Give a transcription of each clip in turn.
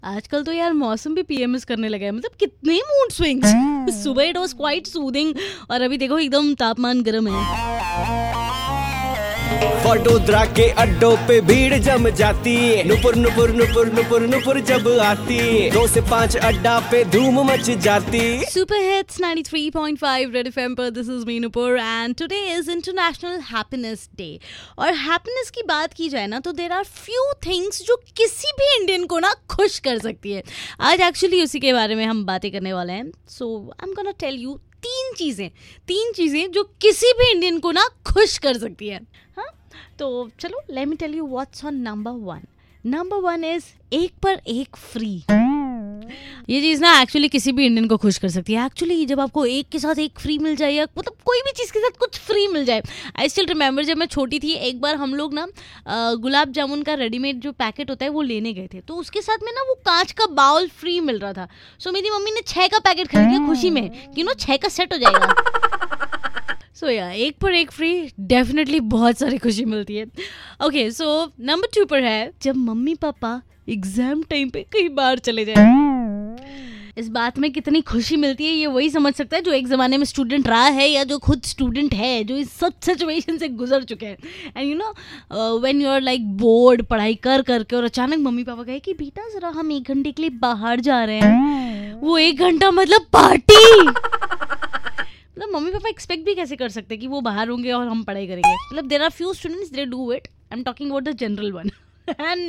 आजकल तो यार मौसम भी पीएमएस करने लगा है, मतलब कितने मूड स्विंग्स। सुबह इट वाज क्वाइट सूदिंग और अभी देखो एकदम तापमान गर्म है। वडोदरा के अड्डों पे भीड़ जम जाती, नुपुर नुपुर नुपुर नुपुर नुपुर जब आती, 2 से 5 अड्डा पे धूम मच जाती। सुपर हिट्स 93.5 रेड एफएम पर this is me Nupur and today is international happiness day. और हैप्पीनेस की बात की जाए ना तो देयर आर फ्यू थिंग्स जो किसी भी इंडियन को ना खुश कर सकती है। आज एक्चुअली उसी के बारे में हम बातें करने वाले हैं। So I am gonna tell you तीन चीजें जो किसी भी इंडियन को ना खुश कर सकती है। हाँ, तो चलो let me tell you what's on number one is एक पर एक फ्री। ये चीज़ ना एक्चुअली किसी भी इंडियन को खुश कर सकती है। एक्चुअली जब आपको एक के साथ एक फ्री मिल जाए या मतलब कोई भी चीज़ के साथ कुछ फ्री मिल जाए। आई स्टिल रिमेंबर जब मैं छोटी थी, एक बार हम लोग ना गुलाब जामुन का रेडीमेड जो पैकेट होता है वो लेने गए थे, तो उसके साथ में ना वो कांच का बाउल फ्री मिल रहा था। सो मेरी मम्मी ने 6 का पैकेट खरीद लिया खुशी में कि 6 का सेट हो जाएगा। सो एक पर एक फ्री, डेफिनेटली बहुत सारी खुशी मिलती है। ओके, सो नंबर 2 पर है जब मम्मी पापा एग्जाम टाइम पे कहीं बाहर चले जाए। इस बात में कितनी खुशी मिलती है ये वही समझ सकता है जो एक ज़माने में स्टूडेंट रहा है या जो खुद स्टूडेंट है, जो इस सब सिचुएशन से गुजर चुके हैं। And you know when you are like board पढ़ाई कर करके और अचानक मम्मी पापा कहे कि बेटा ज़रा हम 1 घंटे के लिए बाहर जा रहे हैं। वो 1 घंटा मतलब पार्टी। मतलब मम्मी पापा एक्सपेक्ट भी कैसे कर सकते कि वो बाहर होंगे और हम पढ़ाई करेंगे। मतलब there are few students they do it. I am talking about the general one. And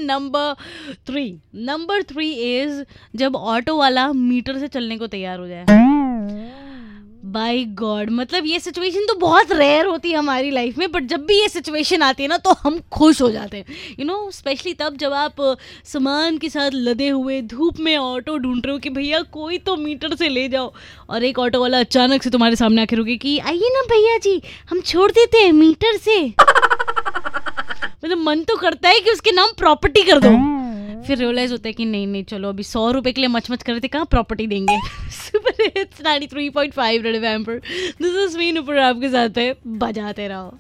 number 3 is जब ऑटो वाला मीटर से चलने को तैयार हो जाए। बाय गॉड, मतलब ये सिचुएशन तो बहुत रेयर होती है हमारी लाइफ में, बट जब भी ये सिचुएशन आती है ना तो हम खुश हो जाते हैं। यू नो, स्पेशली तब जब आप सामान के साथ लदे हुए धूप में ऑटो ढूंढ रहे हो कि भैया कोई तो मीटर से ले जाओ, और एक ऑटो वाला अचानक से तुम्हारे सामने आके रुके कि आइए ना भैया जी हम छोड़ देते हैं मीटर से। मतलब मन तो करता है कि उसके नाम प्रॉपर्टी कर दो, फिर रियलाइज होता है कि नहीं चलो अभी 100 रुपए के लिए मच कर रहे थे, कहाँ प्रॉपर्टी देंगे। सुपर हिट्स 93.5 रेड एफएम पर दिस इज मी नुपुर आपके साथ है, बजाते रहो।